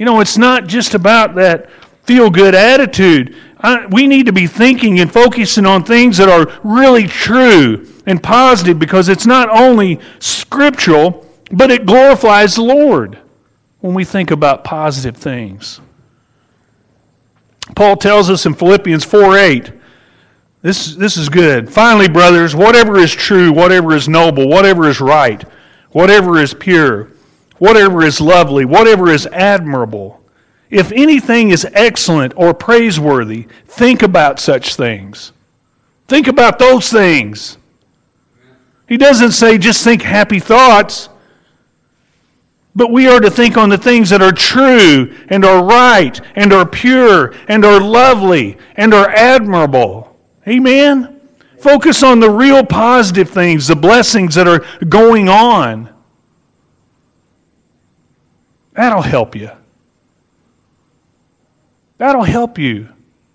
It's not just about that feel-good attitude. We need to be thinking and focusing on things that are really true and positive, because it's not only scriptural, but it glorifies the Lord when we think about positive things. Paul tells us in Philippians 4:8, this is good. Finally, brothers, whatever is true, whatever is noble, whatever is right, whatever is pure, whatever is lovely, whatever is admirable, if anything is excellent or praiseworthy, think about such things. Think about those things. He doesn't say just think happy thoughts, but we are to think on the things that are true and are right and are pure and are lovely and are admirable. Amen? Focus on the real positive things, the blessings that are going on. That'll help you. That'll help you.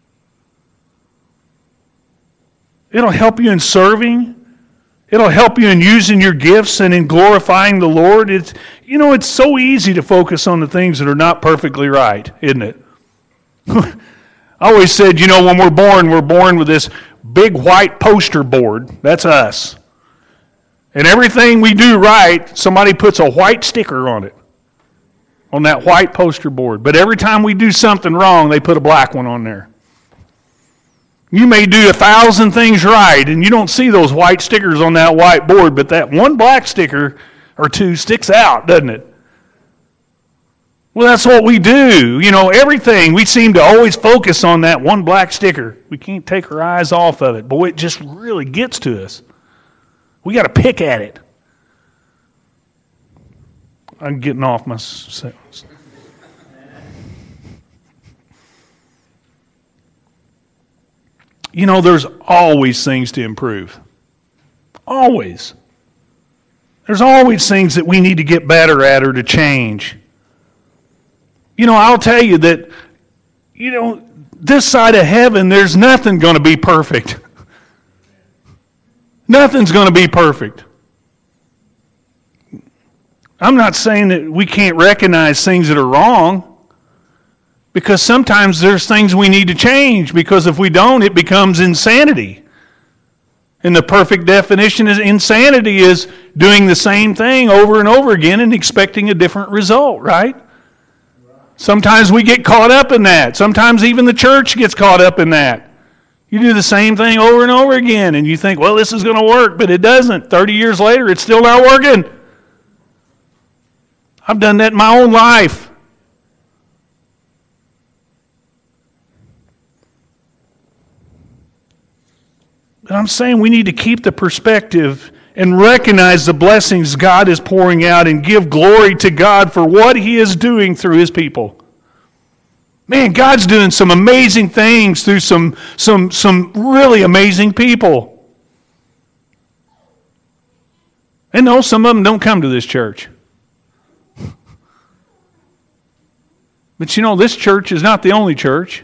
It'll help you in serving. It'll help you in using your gifts and in glorifying the Lord. It's so easy to focus on the things that are not perfectly right, isn't it? I always said, when we're born with this big white poster board. That's us. And everything we do right, somebody puts a white sticker on it, on that white poster board. But every time we do something wrong, they put a black one on there. You may do 1,000 things right, and you don't see those white stickers on that white board, but that one black sticker or two sticks out, doesn't it? Well, that's what we do. Everything, we seem to always focus on that one black sticker. We can't take our eyes off of it. Boy, it just really gets to us. We got to pick at it. I'm getting off my sentence. There's always things to improve. Always. There's always things that we need to get better at or to change. I'll tell you that, this side of heaven, there's nothing going to be perfect. Nothing's going to be perfect. I'm not saying that we can't recognize things that are wrong, because sometimes there's things we need to change, because if we don't, it becomes insanity. And the perfect definition of insanity is doing the same thing over and over again and expecting a different result, right? Sometimes we get caught up in that. Sometimes even the church gets caught up in that. You do the same thing over and over again, and you think, well, this is going to work, but it doesn't. 30 years later, it's still not working. I've done that in my own life. But I'm saying we need to keep the perspective and recognize the blessings God is pouring out and give glory to God for what He is doing through His people. Man, God's doing some amazing things through some really amazing people. And no, some of them don't come to this church. But this church is not the only church.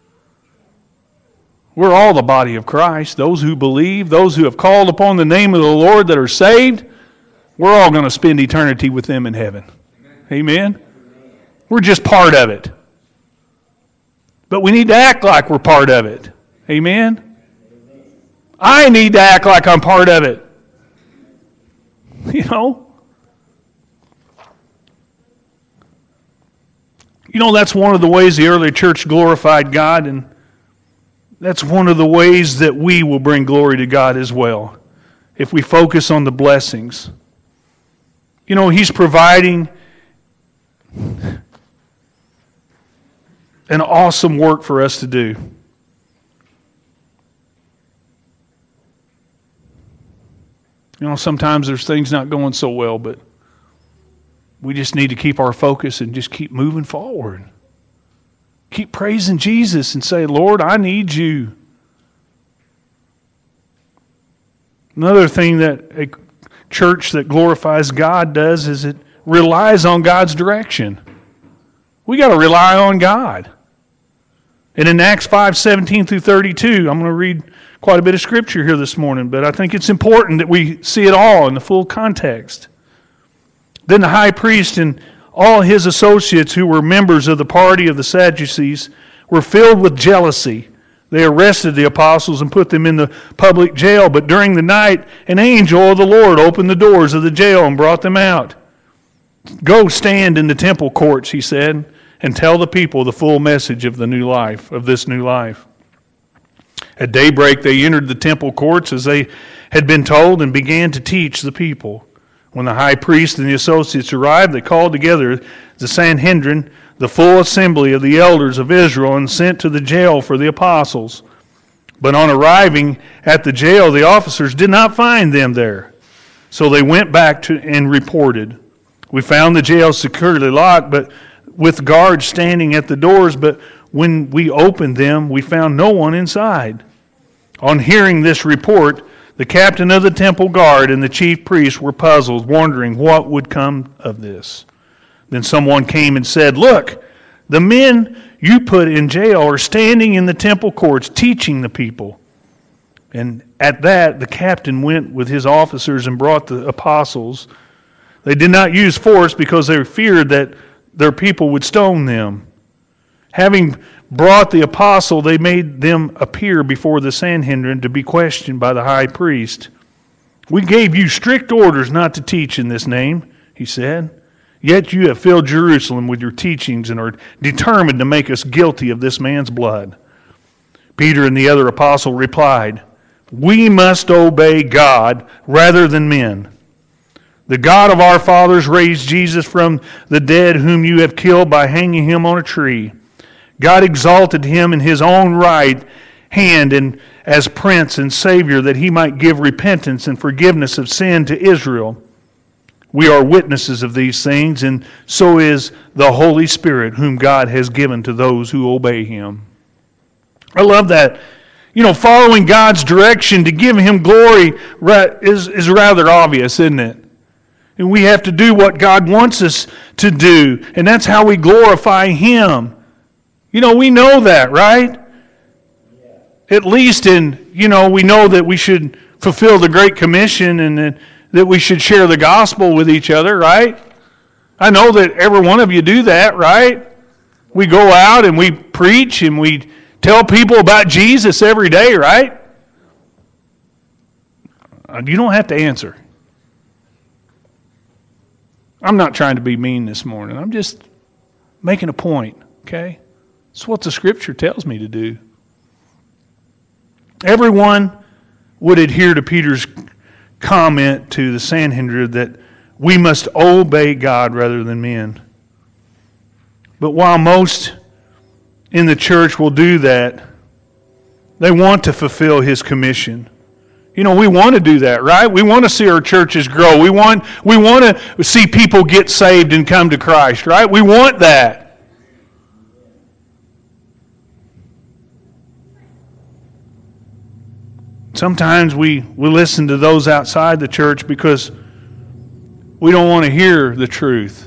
We're all the body of Christ. Those who believe, those who have called upon the name of the Lord that are saved, we're all going to spend eternity with them in heaven. Amen? We're just part of it. But we need to act like we're part of it. Amen? I need to act like I'm part of it. That's one of the ways the early church glorified God, and that's one of the ways that we will bring glory to God as well, if we focus on the blessings. He's providing an awesome work for us to do. Sometimes there's things not going so well, but we just need to keep our focus and just keep moving forward. Keep praising Jesus and say, Lord, I need you. Another thing that a church that glorifies God does is it relies on God's direction. We got to rely on God. And in Acts 5:17 through 32, I'm going to read quite a bit of scripture here this morning, but I think it's important that we see it all in the full context. Then the high priest and All his associates who were members of the party of the Sadducees were filled with jealousy. They arrested the apostles and put them in the public jail. But during the night, an angel of the Lord opened the doors of the jail and brought them out. Go stand in the temple courts, he said, and tell the people the full message of the new life, of this new life. At daybreak, they entered the temple courts as they had been told and began to teach the people. When the high priest and the associates arrived, they called together the Sanhedrin, the full assembly of the elders of Israel, and sent to the jail for the apostles. But on arriving at the jail, the officers did not find them there. So they went back and reported. We found the jail securely locked, but with guards standing at the doors, but when we opened them, we found no one inside. On hearing this report, the captain of the temple guard and the chief priests were puzzled, wondering what would come of this. Then someone came and said, "Look, the men you put in jail are standing in the temple courts teaching the people." And at that, the captain went with his officers and brought the apostles. They did not use force because they feared that their people would stone them. Having brought the apostle, they made them appear before the Sanhedrin to be questioned by the high priest. "We gave you strict orders not to teach in this name," he said. "Yet you have filled Jerusalem with your teachings and are determined to make us guilty of this man's blood." Peter and the other apostle replied, "We must obey God rather than men. The God of our fathers raised Jesus from the dead, whom you have killed by hanging him on a tree. God exalted him in his own right hand and as Prince and Savior, that he might give repentance and forgiveness of sin to Israel. We are witnesses of these things, and so is the Holy Spirit, whom God has given to those who obey him." I love that. Following God's direction to give him glory is rather obvious, isn't it? And we have to do what God wants us to do, and that's how we glorify him. We know that, right? At least we know that we should fulfill the Great Commission and that we should share the gospel with each other, right? I know that every one of you do that, right? We go out and we preach and we tell people about Jesus every day, right? You don't have to answer. I'm not trying to be mean this morning. I'm just making a point, okay? It's what the Scripture tells me to do. Everyone would adhere to Peter's comment to the Sanhedrin that we must obey God rather than men. But while most in the church will do that, they want to fulfill his commission. We want to do that, right? We want to see our churches grow. We want to see people get saved and come to Christ, right? We want that. Sometimes we listen to those outside the church because we don't want to hear the truth.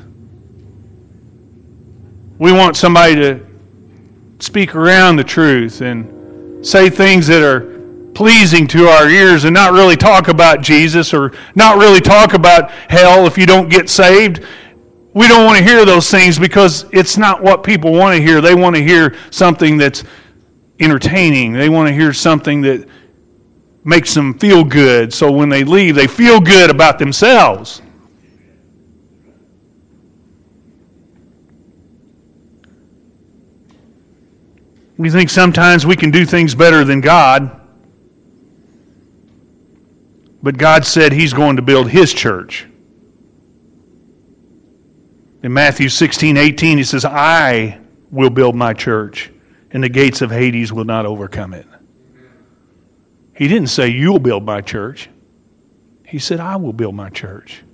We want somebody to speak around the truth and say things that are pleasing to our ears and not really talk about Jesus or not really talk about hell if you don't get saved. We don't want to hear those things because it's not what people want to hear. They want to hear something that's entertaining. They want to hear something that makes them feel good, so when they leave, they feel good about themselves. We think sometimes we can do things better than God, but God said he's going to build his church. In Matthew 16:18, he says, "I will build my church, and the gates of Hades will not overcome it." He didn't say, "You'll build my church." He said, "I will build my church."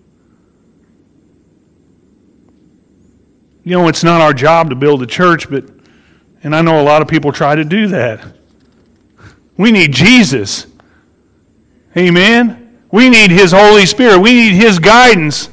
It's not our job to build a church, and I know a lot of people try to do that. We need Jesus. Amen? We need his Holy Spirit. We need his guidance.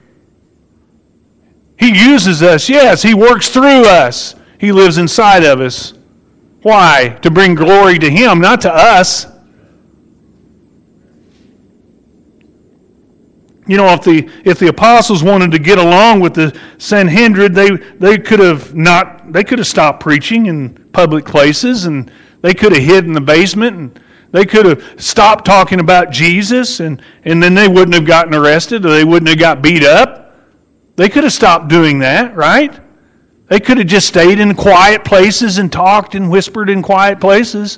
He uses us, yes. He works through us. He lives inside of us. Why? To bring glory to him, not to us. You know, if the apostles wanted to get along with the Sanhedrin, they could have stopped preaching in public places, and they could have hid in the basement, and they could have stopped talking about Jesus, and then they wouldn't have gotten arrested, or they wouldn't have got beat up. They could have stopped doing that, right? They could have just stayed in quiet places and talked and whispered in quiet places.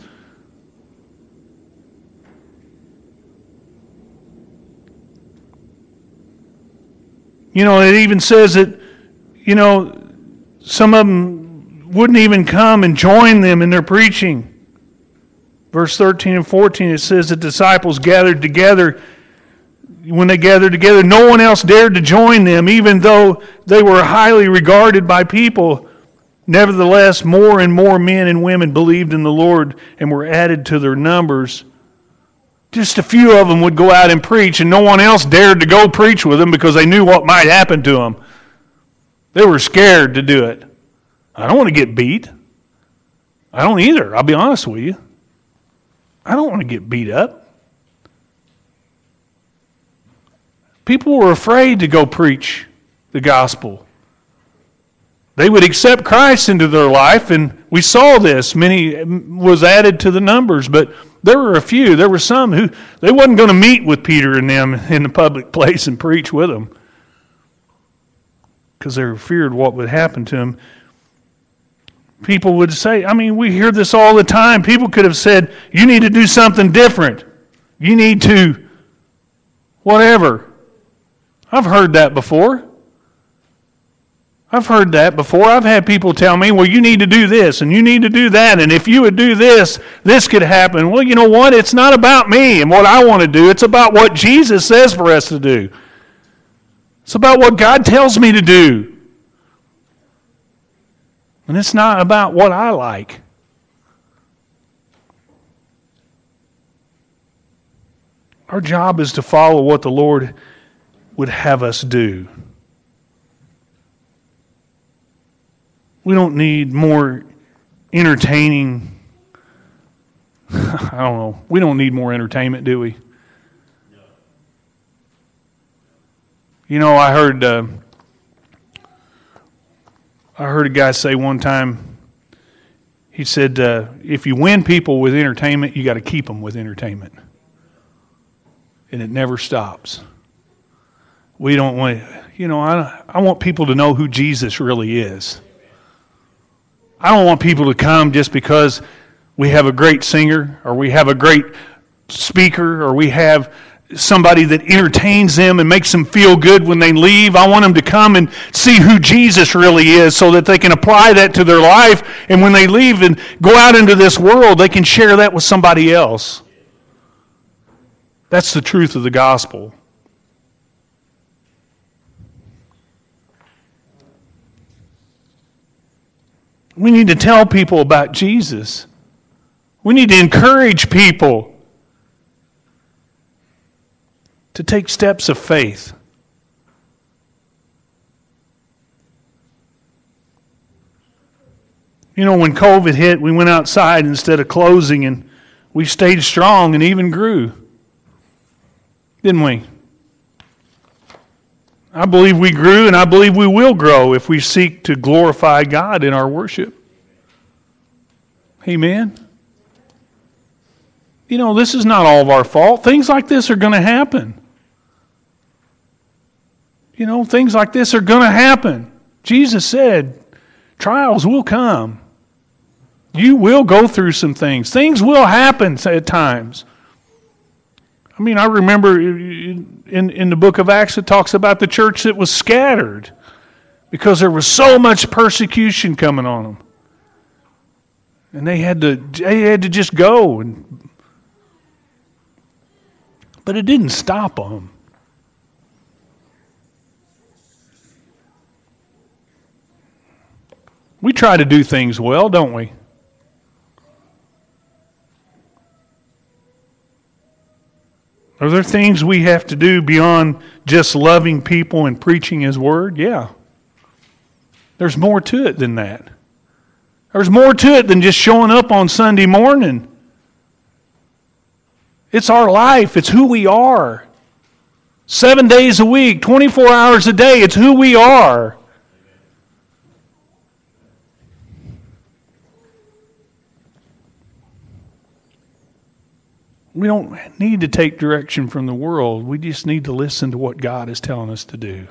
You know, it even says that, you know, some of them wouldn't even come and join them in their preaching. Verse 13 and 14, it says the disciples gathered together. When they gathered together, no one else dared to join them, even though they were highly regarded by people. Nevertheless, more and more men and women believed in the Lord and were added to their numbers. Just a few of them would go out and preach, and no one else dared to go preach with them because they knew what might happen to them. They were scared to do it. I don't want to get beat. I don't either, I'll be honest with you. I don't want to get beat up. People were afraid to go preach the gospel. They would accept Christ into their life, and we saw this. Many was added to the numbers, but there were a few. There were some who they wasn't going to meet with Peter and them in the public place and preach with them because they feared what would happen to them. People would say, I mean, we hear this all the time. People could have said, you need to do something different. You need to whatever. I've heard that before. I've had people tell me, well, you need to do this and you need to do that. And if you would do this, this could happen. Well, you know what? It's not about me and what I want to do. It's about what Jesus says for us to do. It's about what God tells me to do. And it's not about what I like. Our job is to follow what the Lord would have us do. We don't need more entertaining. I don't know. We don't need more entertainment, do we? No. You know, I heard a guy say one time, he said, if you win people with entertainment, you got to keep them with entertainment. And it never stops. We don't want, you know, I want people to know who Jesus really is. I don't want people to come just because we have a great singer or we have a great speaker or we have somebody that entertains them and makes them feel good when they leave. I want them to come and see who Jesus really is so that they can apply that to their life, and when they leave and go out into this world, they can share that with somebody else. That's the truth of the gospel. We need to tell people about Jesus. We need to encourage people to take steps of faith. You know, when COVID hit, we went outside instead of closing, and we stayed strong and even grew. Didn't we? I believe we grew, and I believe we will grow if we seek to glorify God in our worship. Amen. You know, this is not all of our fault. Things like this are going to happen. You know, things like this are going to happen. Jesus said, trials will come. You will go through some things. Things will happen at times. I mean, I remember in the book of Acts, it talks about the church that was scattered because there was so much persecution coming on them. And they had to just go. But it didn't stop them. We try to do things well, don't we? Are there things we have to do beyond just loving people and preaching His Word? Yeah. There's more to it than that. There's more to it than just showing up on Sunday morning. It's our life. It's who we are. 7 days a week, 24 hours a day. It's who we are. We don't need to take direction from the world. We just need to listen to what God is telling us to do.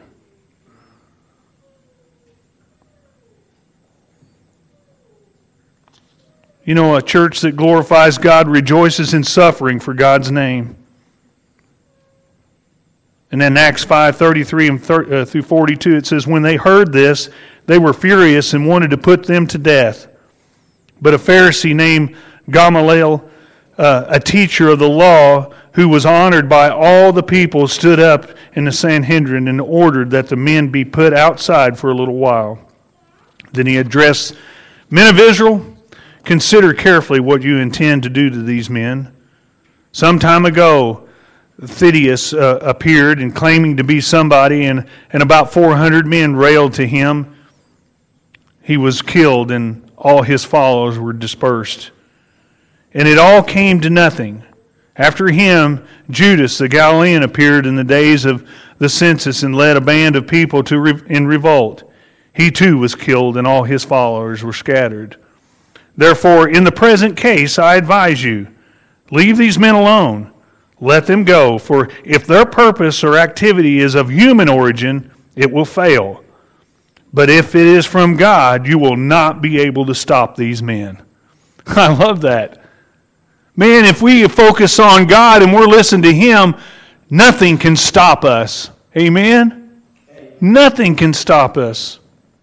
You know, a church that glorifies God rejoices in suffering for God's name. And then Acts 5:33 and through 42, it says, when they heard this, they were furious and wanted to put them to death. But a Pharisee named Gamaliel, a teacher of the law who was honored by all the people, stood up in the Sanhedrin and ordered that the men be put outside for a little while. Then he addressed, men of Israel, consider carefully what you intend to do to these men. Some time ago, Thaddeus appeared and claiming to be somebody, and about 400 men railed to him. He was killed, and all his followers were dispersed. And it all came to nothing. After him, Judas the Galilean appeared in the days of the census and led a band of people in revolt. He too was killed, and all his followers were scattered. Therefore, in the present case, I advise you, leave these men alone. Let them go, for if their purpose or activity is of human origin, it will fail. But if it is from God, you will not be able to stop these men. I love that. Man, if we focus on God and we're listening to Him, nothing can stop us. Amen? Nothing can stop us.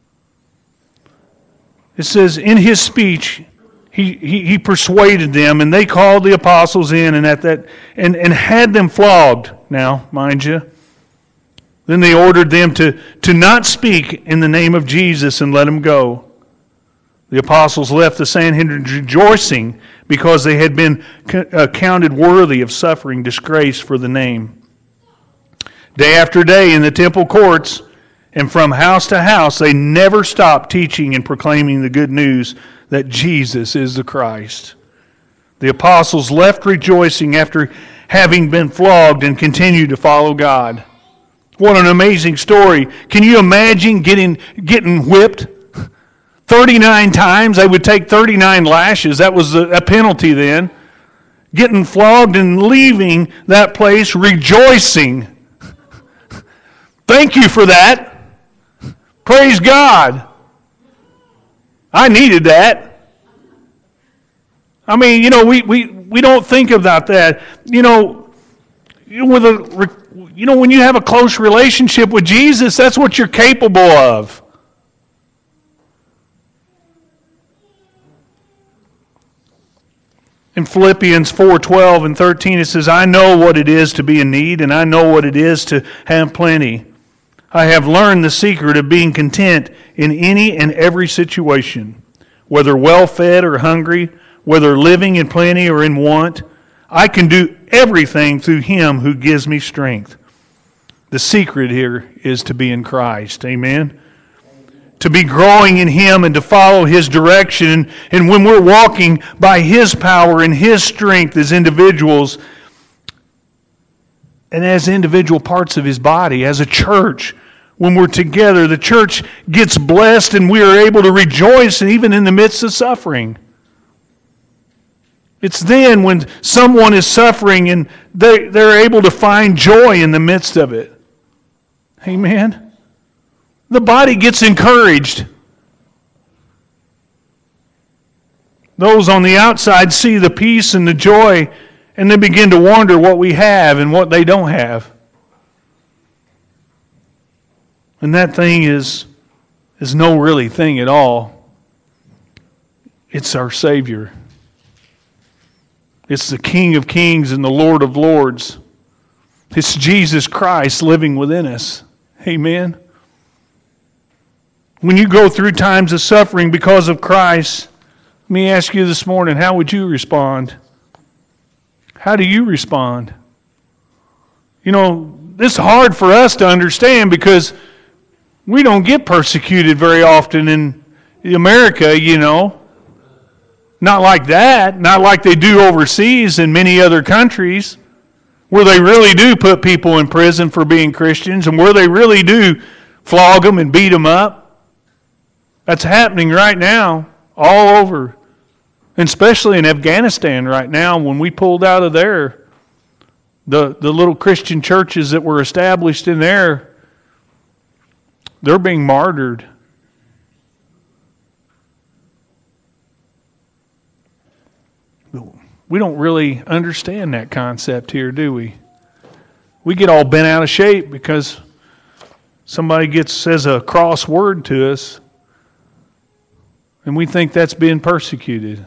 It says, in his speech, he persuaded them, and they called the apostles in and had them flogged. Now, mind you. Then they ordered them to not speak in the name of Jesus and let them go. The apostles left the Sanhedrin rejoicing because they had been counted worthy of suffering disgrace for the name. Day after day in the temple courts and from house to house, they never stopped teaching and proclaiming the good news that Jesus is the Christ. The apostles left rejoicing after having been flogged and continued to follow God. What an amazing story. Can you imagine getting whipped 39 times? They would take 39 lashes. That was a penalty then. Getting flogged and leaving that place rejoicing. Thank you for that. Praise God. I needed that. I mean, we don't think about that. When you have a close relationship with Jesus, that's what you're capable of. In Philippians 4:12 and 13, it says, I know what it is to be in need, and I know what it is to have plenty. I have learned the secret of being content in any and every situation, whether well-fed or hungry, whether living in plenty or in want. I can do everything through Him who gives me strength. The secret here is to be in Christ. Amen? To be growing in Him and to follow His direction. And when we're walking by His power and His strength as individuals and as individual parts of His body, as a church, when we're together, the church gets blessed and we are able to rejoice even in the midst of suffering. It's then when someone is suffering and they're able to find joy in the midst of it. Amen? The body gets encouraged. Those on the outside see the peace and the joy, and they begin to wonder what we have and what they don't have. And that thing is no really thing at all. It's our Savior. It's the King of Kings and the Lord of Lords. It's Jesus Christ living within us. Amen. When you go through times of suffering because of Christ, let me ask you this morning, how would you respond? How do you respond? This is hard for us to understand because we don't get persecuted very often in America, Not like that. Not like they do overseas in many other countries. where they really do put people in prison for being Christians and where they really do flog them and beat them up. That's happening right now all over, and especially in Afghanistan right now. When we pulled out of there, the little Christian churches that were established in there, they're being martyred. We don't really understand that concept here, do we? We get all bent out of shape because somebody says a cross word to us, and we think that's being persecuted.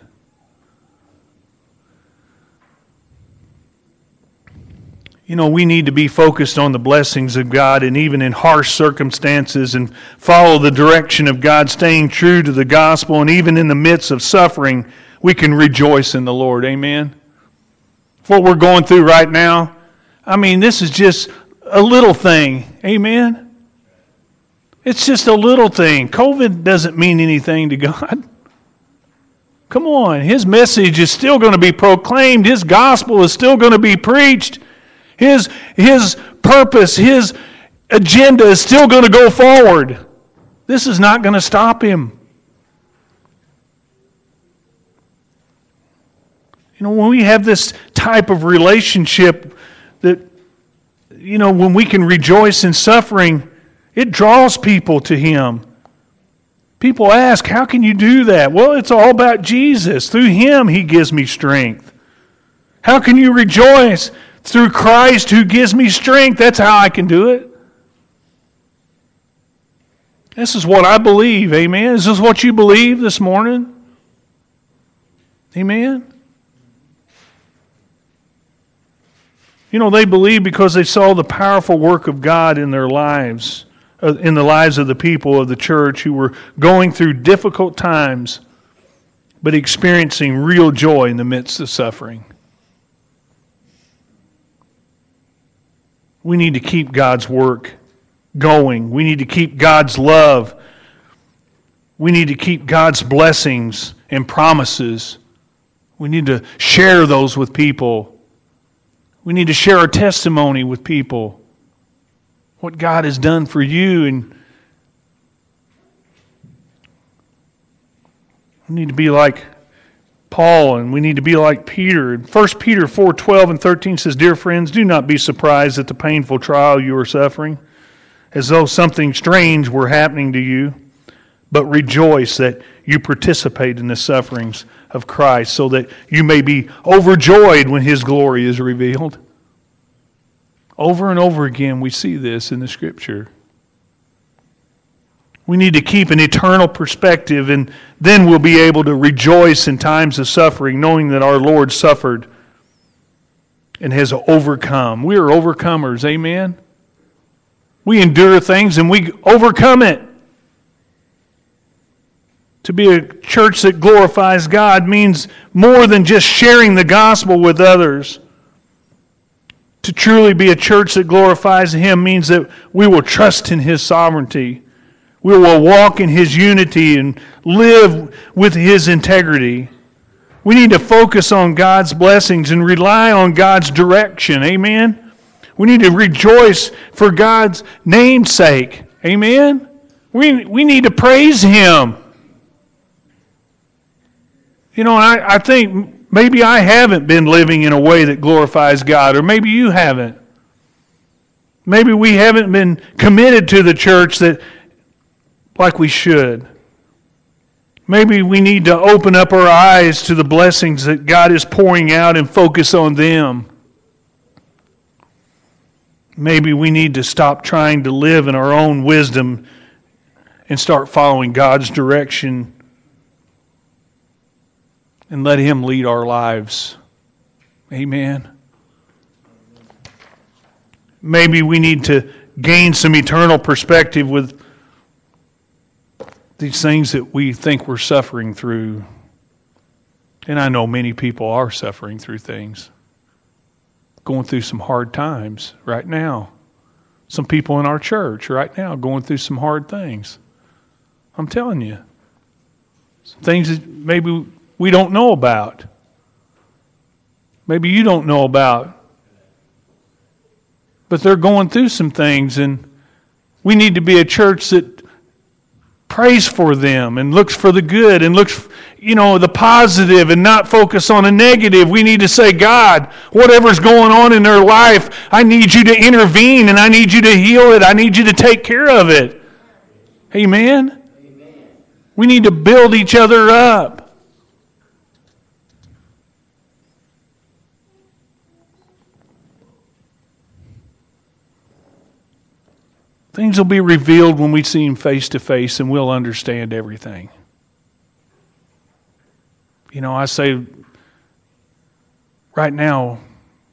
You know, we need to be focused on the blessings of God, and even in harsh circumstances, and follow the direction of God, staying true to the gospel, and even in the midst of suffering, we can rejoice in the Lord. Amen? What we're going through right now, I mean, this is just a little thing. Amen? It's just a little thing. COVID doesn't mean anything to God. Come on. His message is still going to be proclaimed. His gospel is still going to be preached. His purpose, His agenda is still going to go forward. This is not going to stop Him. You know, when we have this type of relationship that, you know, when we can rejoice in suffering, it draws people to Him. People ask, how can you do that? Well, it's all about Jesus. Through Him, He gives me strength. How can you rejoice? Through Christ who gives me strength. That's how I can do it. This is what I believe. Amen. Is this what you believe this morning? Amen. You know, they believe because they saw the powerful work of God in their lives, in the lives of the people of the church who were going through difficult times, but experiencing real joy in the midst of suffering. We need to keep God's work going. We need to keep God's love. We need to keep God's blessings and promises. We need to share those with people. We need to share our testimony with people. What God has done for you. And we need to be like Paul, and we need to be like Peter. 1 Peter 4:12 and 13 says, "Dear friends, do not be surprised at the painful trial you are suffering, as though something strange were happening to you, but rejoice that you participate in the sufferings of Christ, so that you may be overjoyed when His glory is revealed." Over and over again we see this in the Scripture. We need to keep an eternal perspective, and then we'll be able to rejoice in times of suffering, knowing that our Lord suffered and has overcome. We are overcomers, amen? We endure things and we overcome it. To be a church that glorifies God means more than just sharing the gospel with others. To truly be a church that glorifies Him means that we will trust in His sovereignty. We will walk in His unity and live with His integrity. We need to focus on God's blessings and rely on God's direction. Amen? We need to rejoice for God's name's sake. Amen? We need to praise Him. You know, I think maybe I haven't been living in a way that glorifies God, or maybe you haven't. Maybe we haven't been committed to the church like we should. Maybe we need to open up our eyes to the blessings that God is pouring out and focus on them. Maybe we need to stop trying to live in our own wisdom and start following God's direction and let Him lead our lives. Amen. Maybe we need to gain some eternal perspective with these things that we think we're suffering through. And I know many people are suffering through things. Going through some hard times right now. Some people in our church right now going through some hard things. I'm telling you. Some things that maybe we don't know about. Maybe you don't know about. but they're going through some things, and we need to be a church that prays for them and looks for the good and looks, the positive and not focus on the negative. We need to say, God, whatever's going on in their life, I need you to intervene and I need you to heal it. I need you to take care of it. Amen? We need to build each other up. Things will be revealed when we see Him face to face, and we'll understand everything. I say right now,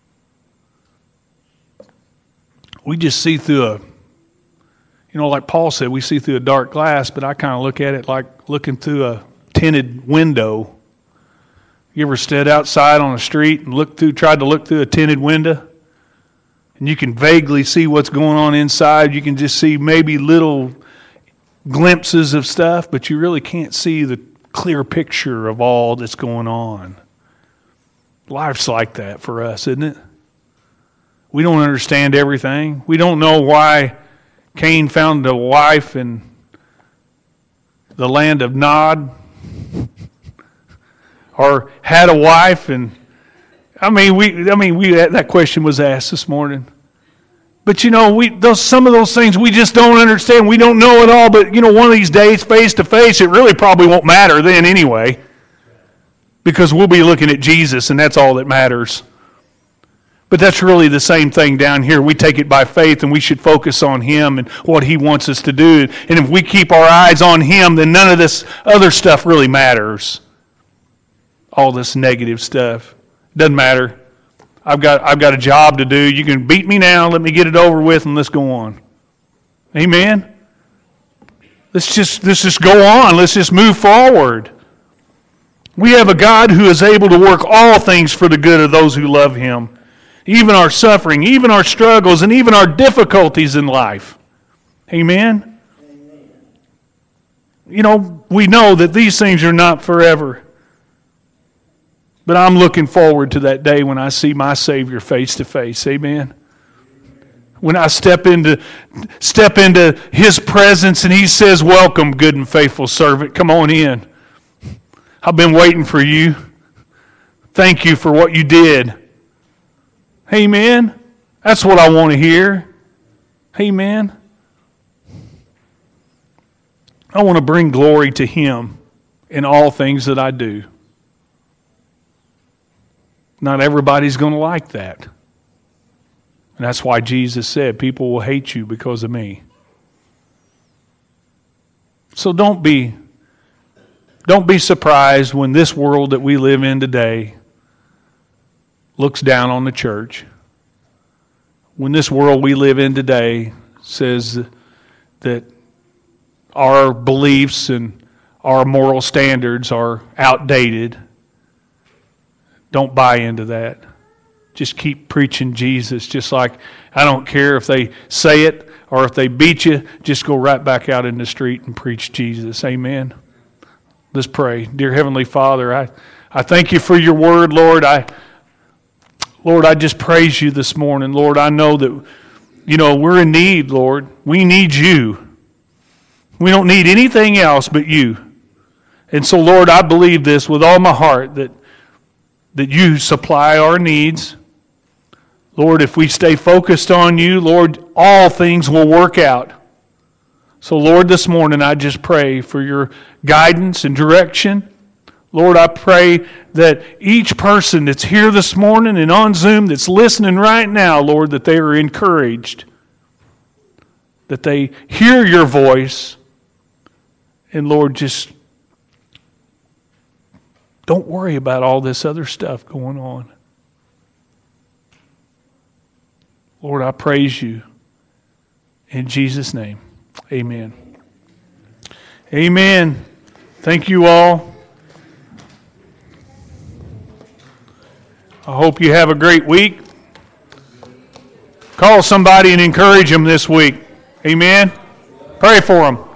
we just see through like Paul said, we see through a dark glass, but I kind of look at it like looking through a tinted window. You ever stood outside on the street and tried to look through a tinted window? And you can vaguely see what's going on inside. You can just see maybe little glimpses of stuff, but you really can't see the clear picture of all that's going on. Life's like that for us, isn't it? We don't understand everything. We don't know why Cain found a wife in the land of Nod, or had a wife and that question was asked this morning. But some of those things we just don't understand. We don't know it all. But one of these days, face to face, it really probably won't matter then anyway, because we'll be looking at Jesus, and that's all that matters. But that's really the same thing down here. We take it by faith, and we should focus on Him and what He wants us to do. And if we keep our eyes on Him, then none of this other stuff really matters. All this negative stuff. Doesn't matter. I've got a job to do. You can beat me now. Let me get it over with, and let's go on. Amen? Let's just go on. Let's just move forward. We have a God who is able to work all things for the good of those who love Him. Even our suffering, even our struggles, and even our difficulties in life. Amen? We know that these things are not forever. But I'm looking forward to that day when I see my Savior face to face. Amen? When I step into His presence and He says, welcome, good and faithful servant. Come on in. I've been waiting for you. Thank you for what you did. Amen? That's what I want to hear. Amen? I want to bring glory to Him in all things that I do. Not everybody's going to like that. And that's why Jesus said, people will hate you because of me. So don't be surprised when this world that we live in today looks down on the church. When this world we live in today says that our beliefs and our moral standards are outdated, don't buy into that. Just keep preaching Jesus. Just like, I don't care if they say it or if they beat you, just go right back out in the street and preach Jesus. Amen. Let's pray. Dear Heavenly Father, I thank you for your word, Lord. Lord, I just praise you this morning. Lord, I know that, we're in need, Lord. We need you. We don't need anything else but you. And so, Lord, I believe this with all my heart, that you supply our needs. Lord, if we stay focused on you, Lord, all things will work out. So, Lord, this morning I just pray for your guidance and direction. Lord, I pray that each person that's here this morning and on Zoom that's listening right now, Lord, that they are encouraged, that they hear your voice, and Lord, just don't worry about all this other stuff going on. Lord, I praise you. In Jesus' name, amen. Amen. Thank you all. I hope you have a great week. Call somebody and encourage them this week. Amen. Pray for them.